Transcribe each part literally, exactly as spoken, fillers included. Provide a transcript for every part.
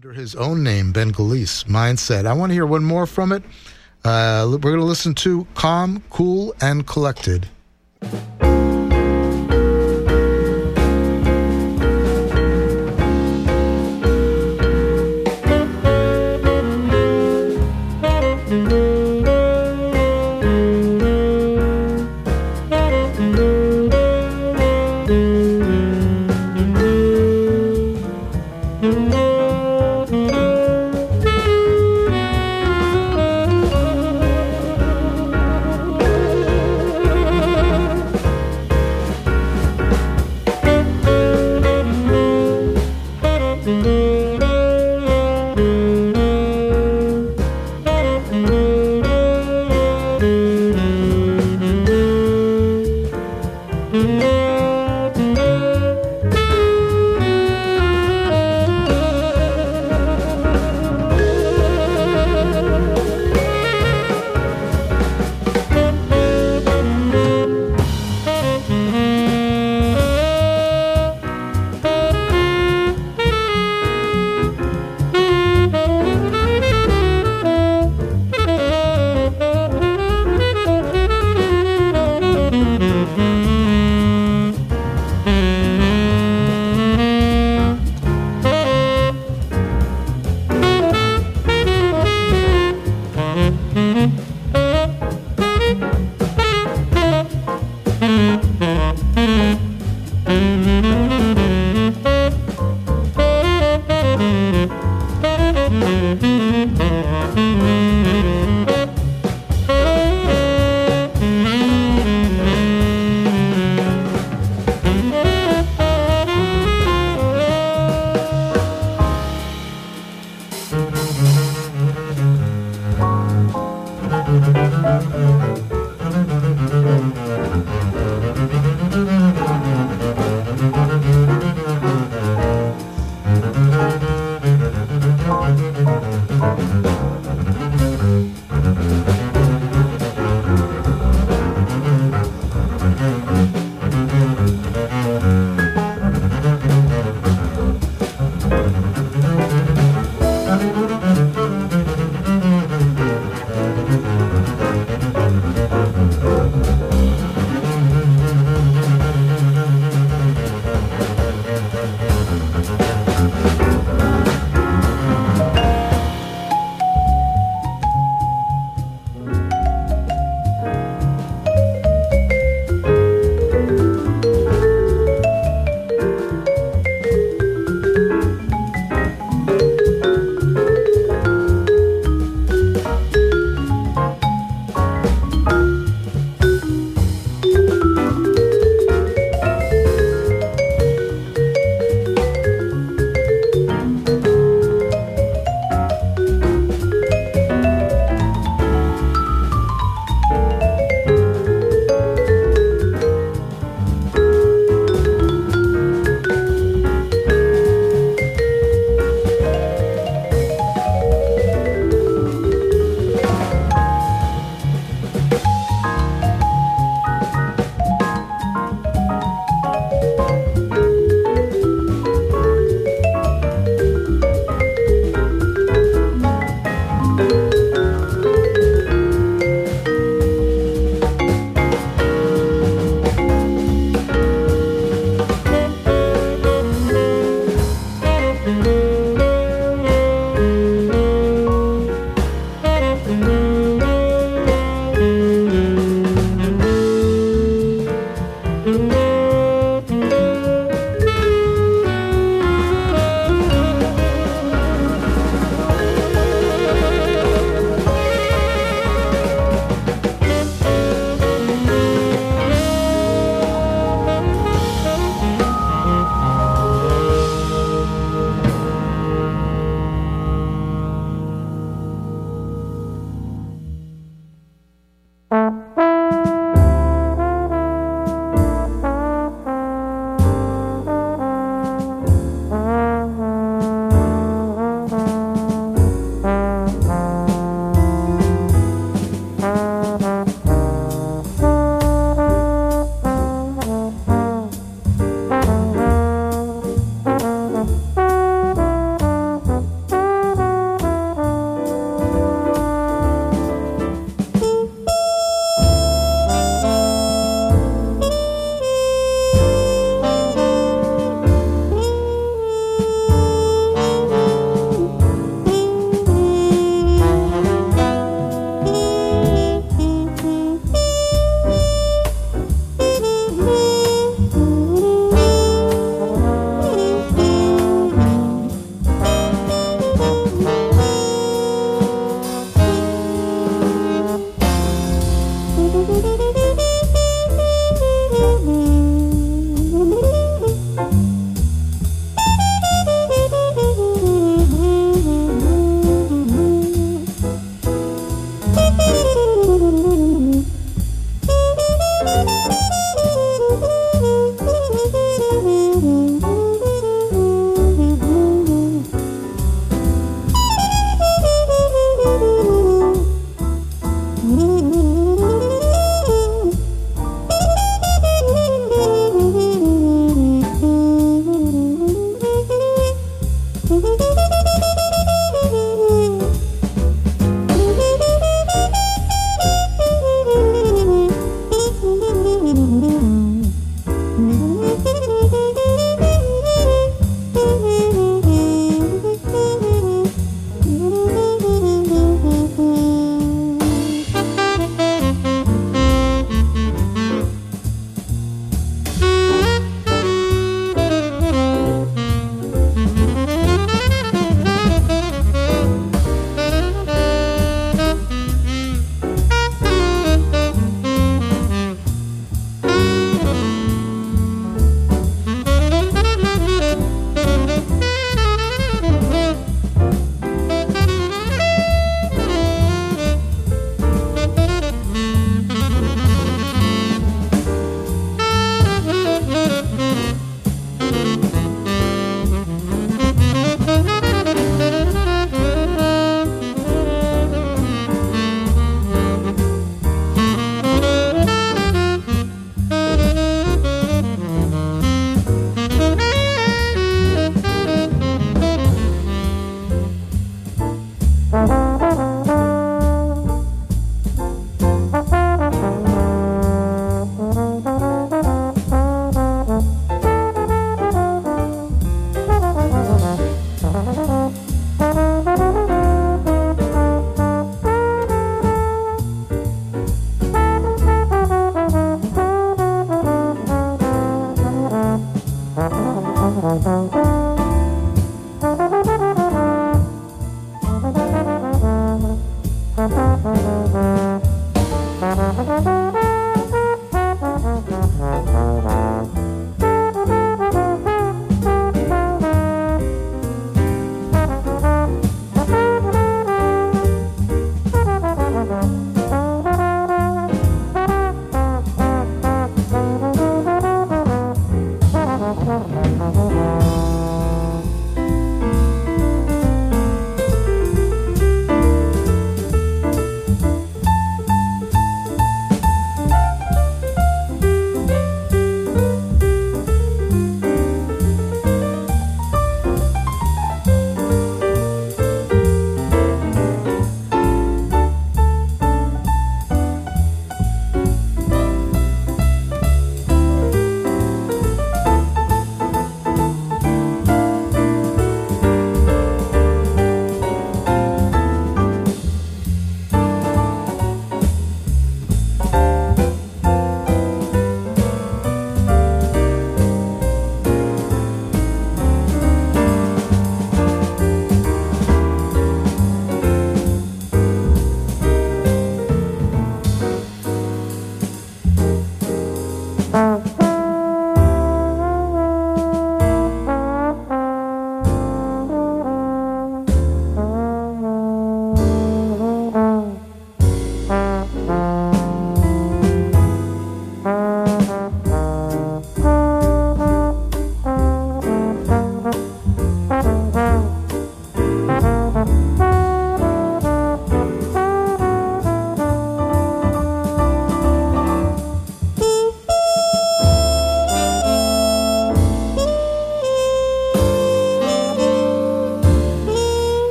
under his own name, Ben Galice, Mindset. I want to hear one more from it. Uh, we're going to listen to Calm, Cool, and Collected. Thank you.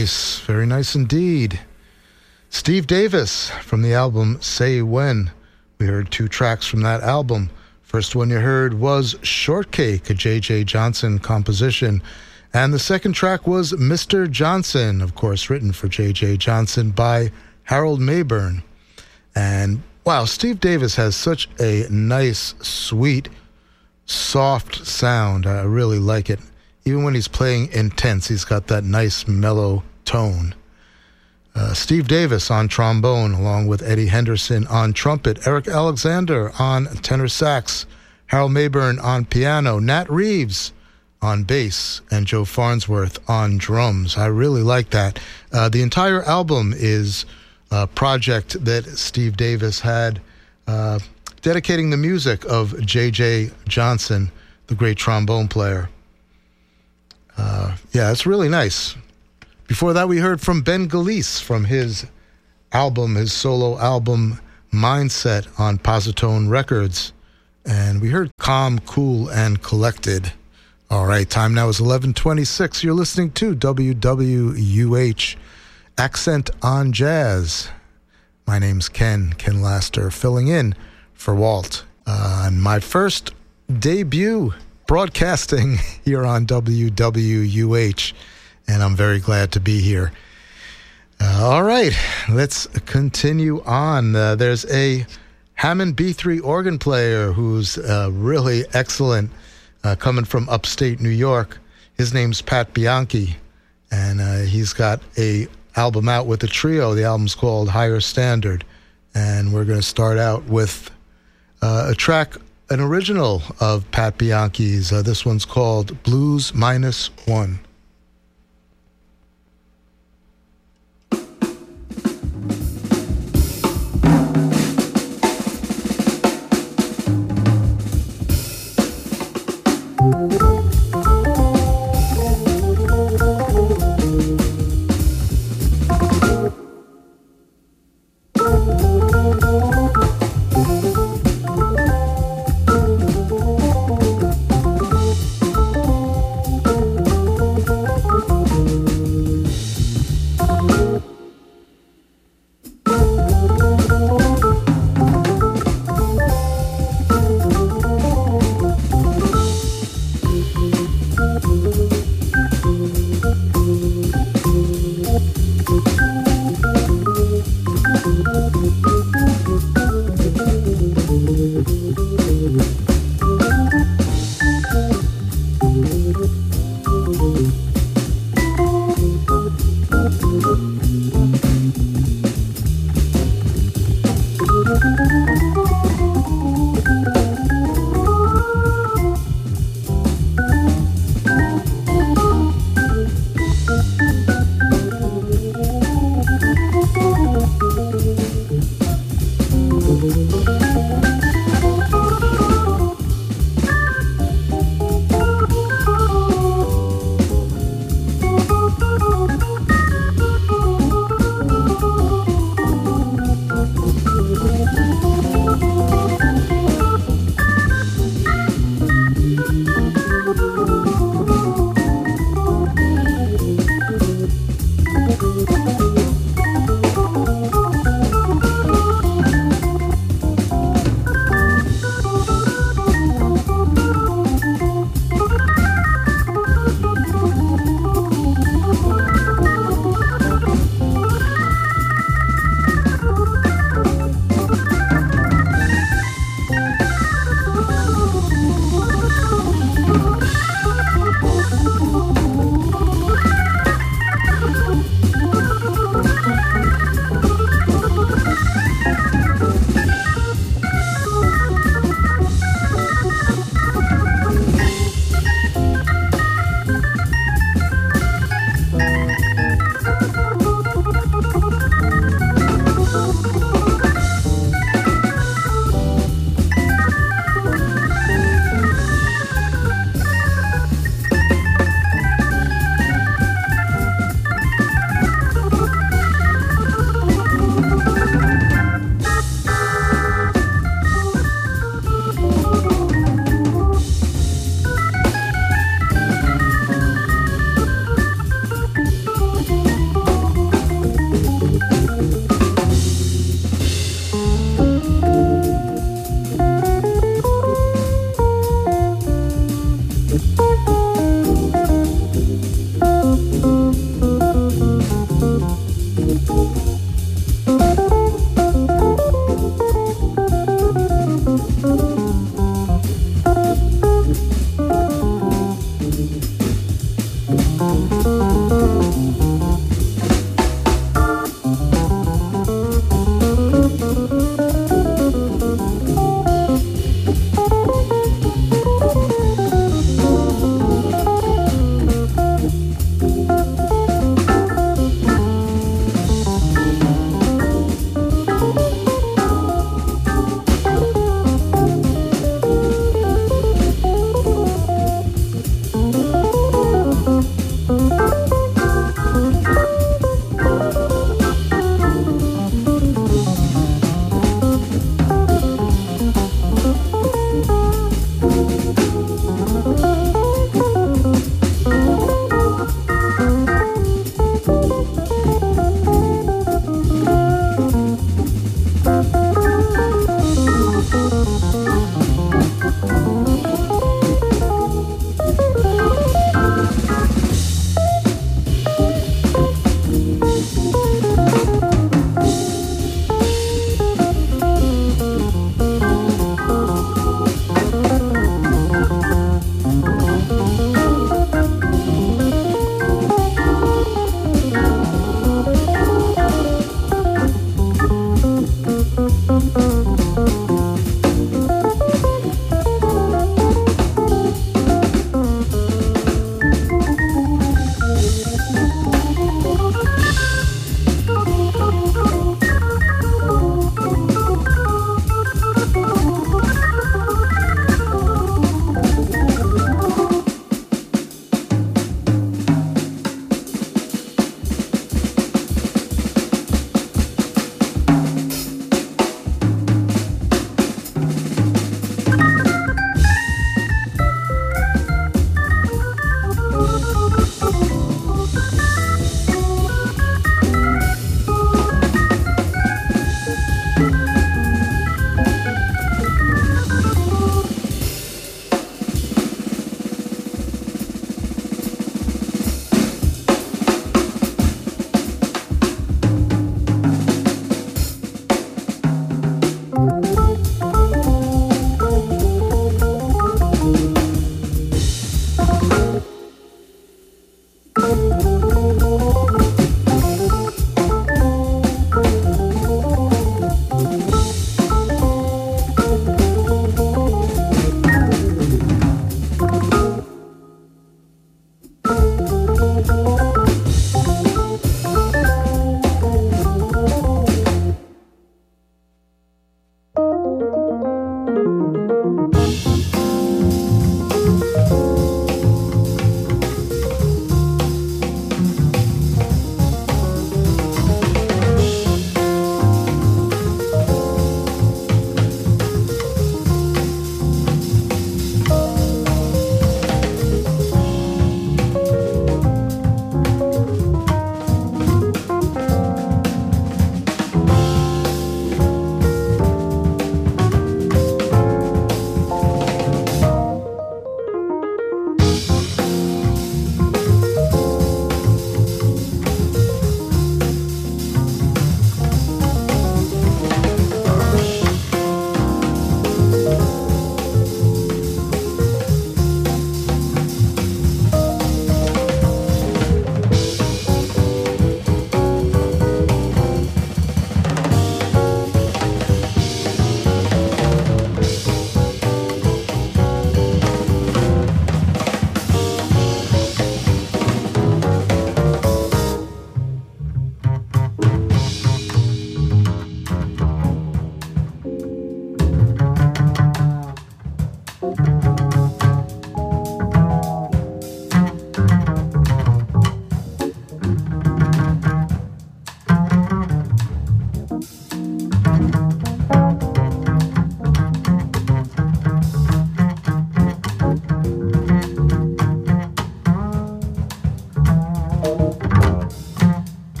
nice. Very nice indeed. Steve Davis from the album Say When. We heard two tracks from that album. First one you heard was Shortcake, a J J Johnson composition. And the second track was Mister Johnson, of course, written for J J Johnson by Harold Mayburn. And wow, Steve Davis has such a nice, sweet, soft sound. I really like it. Even when he's playing intense, he's got that nice, mellow tone. Uh, Steve Davis on trombone, along with Eddie Henderson on trumpet, Eric Alexander on tenor sax, Harold Mayburn on piano, Nat Reeves on bass, and Joe Farnsworth on drums. I really like that. Uh, the entire album is a project that Steve Davis had uh, dedicating the music of J J Johnson, the great trombone player. Uh, yeah, it's really nice. Before that, we heard from Ben Galice from his album, his solo album, Mindset, on Positone Records. And we heard Calm, Cool, and Collected. All right, time now is eleven twenty-six. You're listening to W W U H, Accent on Jazz. My name's Ken, Ken Laster, filling in for Walt uh, on my first debut broadcasting here on W W U H, and I'm very glad to be here. Uh, all right, let's continue on. Uh, there's a Hammond B three organ player who's uh, really excellent, uh, coming from upstate New York. His name's Pat Bianchi, and uh, he's got a album out with a trio. The album's called Higher Standard, and we're going to start out with uh, a track, an original of Pat Bianchi's. Uh, this one's called Blues Minus One.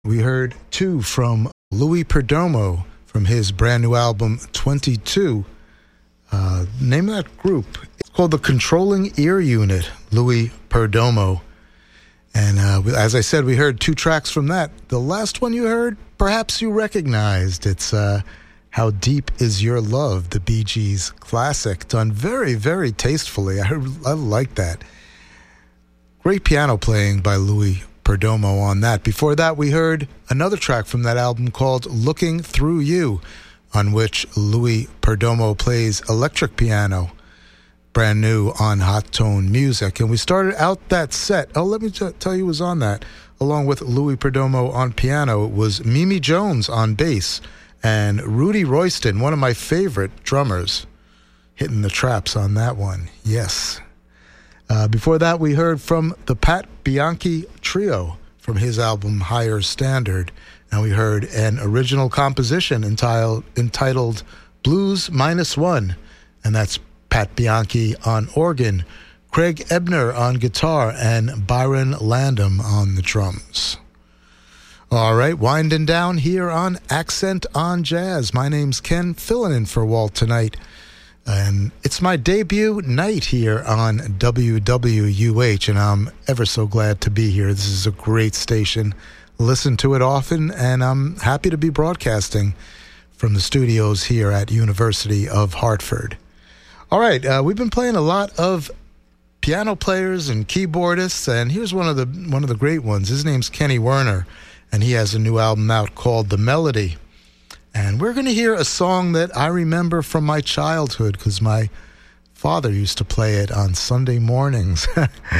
We heard two from Louis Perdomo from his brand new album twenty-two. Uh, name of that group. It's called the Controlling Ear Unit, Louis Perdomo. And uh, as I said, we heard two tracks from that. The last one you heard, perhaps you recognized. It's uh, How Deep Is Your Love, the Bee Gees classic, done very, very tastefully. I, heard, I like that. Great piano playing by Louis Perdomo on that. Before that, we heard another track from that album called Looking Through You, on which Louis Perdomo plays electric piano, brand new on Hot Tone Music. And we started out that set, oh, let me t- tell you who was on that, along with Louis Perdomo on piano. It was Mimi Jones on bass and Rudy Royston, one of my favorite drummers, hitting the traps on that one. Yes. Uh, before that, we heard from the Pat Bianchi Trio from his album Higher Standard, and we heard an original composition entitled, entitled Blues Minus One, and that's Pat Bianchi on organ, Craig Ebner on guitar, and Byron Landam on the drums. All right, winding down here on Accent on Jazz. My name's Ken, filling in for Walt tonight. And it's my debut night here on W W U H, and I'm ever so glad to be here. This is a great station. Listen to it often, and I'm happy to be broadcasting from the studios here at University of Hartford. All right, uh, we've been playing a lot of piano players and keyboardists, and here's one of the one of the great ones. His name's Kenny Werner, and he has a new album out called The Melody. And we're going to hear a song that I remember from my childhood because my father used to play it on Sunday mornings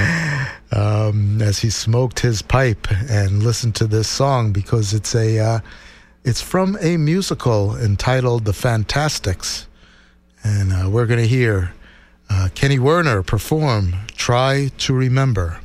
um, as he smoked his pipe and listened to this song because it's a uh, it's from a musical entitled The Fantastics. And uh, we're going to hear uh, Kenny Werner perform Try to Remember.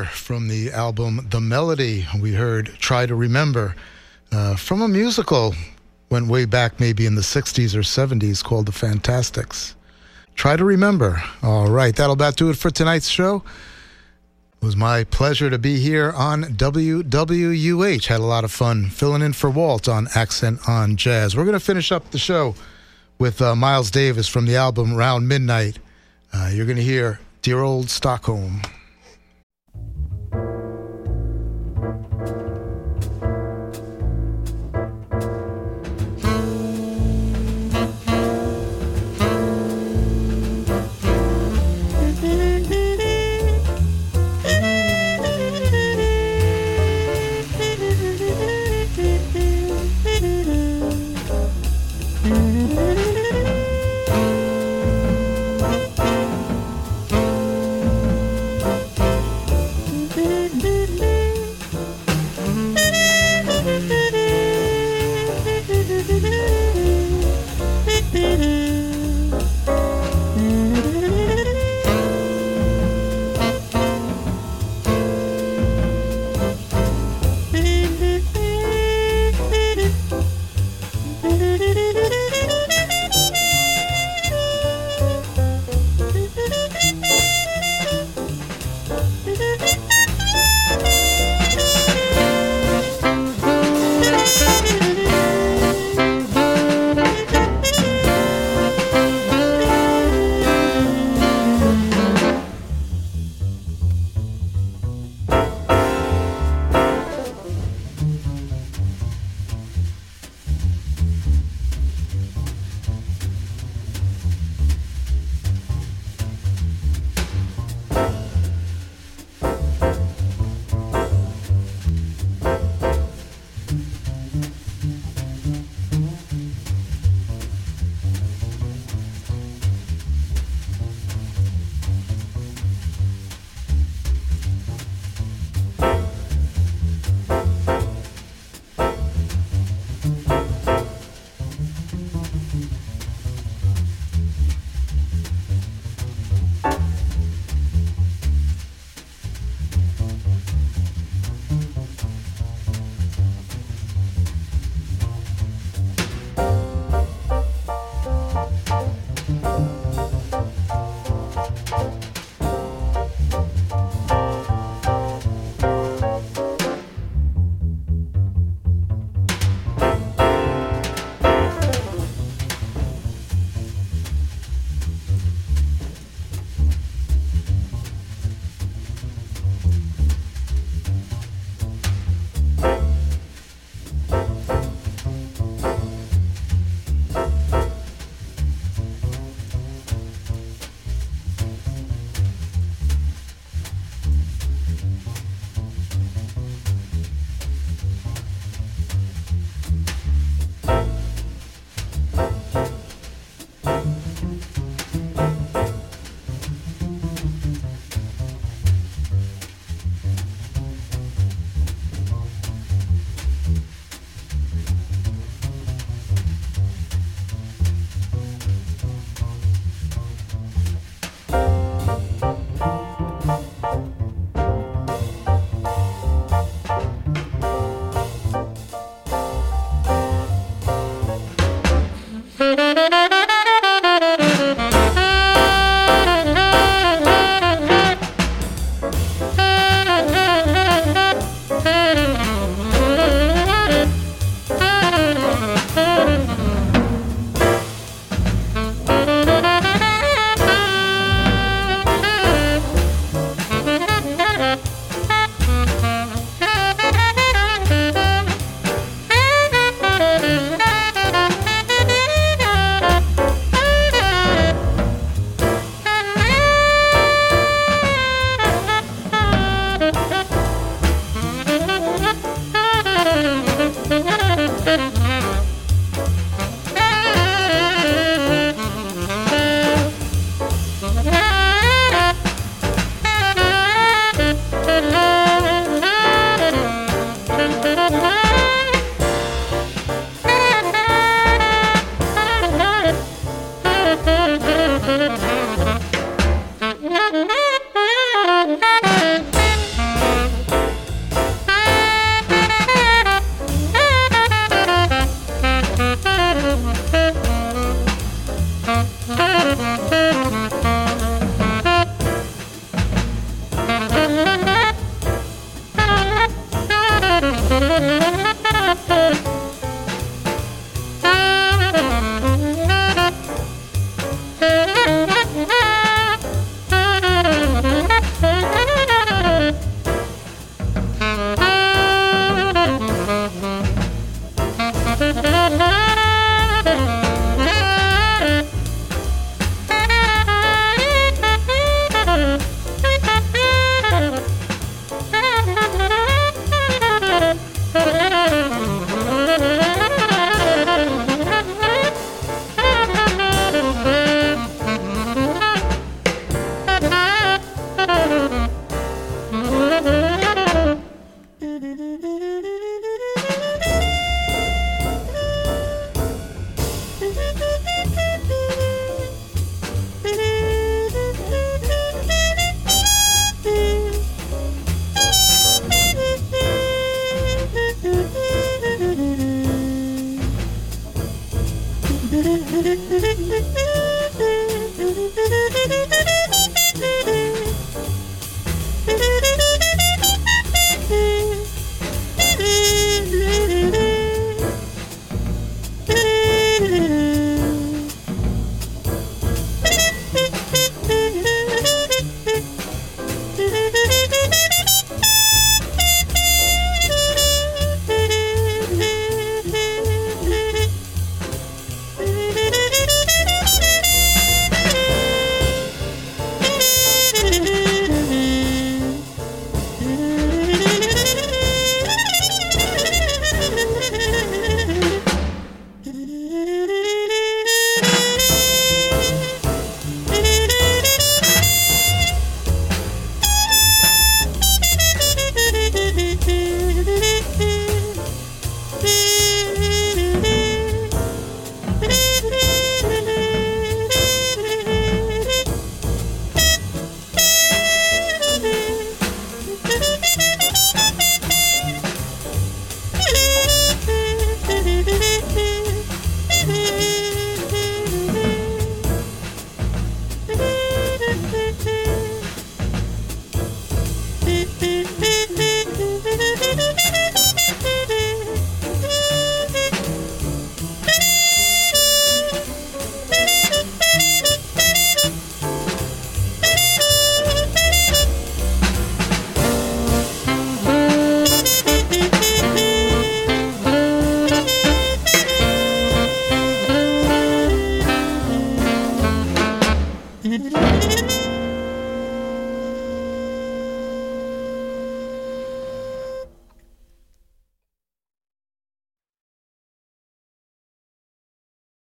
from the album The Melody. We heard Try to Remember uh, from a musical, went way back maybe in the sixties or seventies, called The Fantastics. Try to Remember. All right, that'll about do it for tonight's show. It was my pleasure to be here on W W U H. Had a lot of fun filling in for Walt on Accent on Jazz. We're going to finish up the show with uh, Miles Davis from the album Round Midnight. Uh, you're going to hear Dear Old Stockholm. Thank you.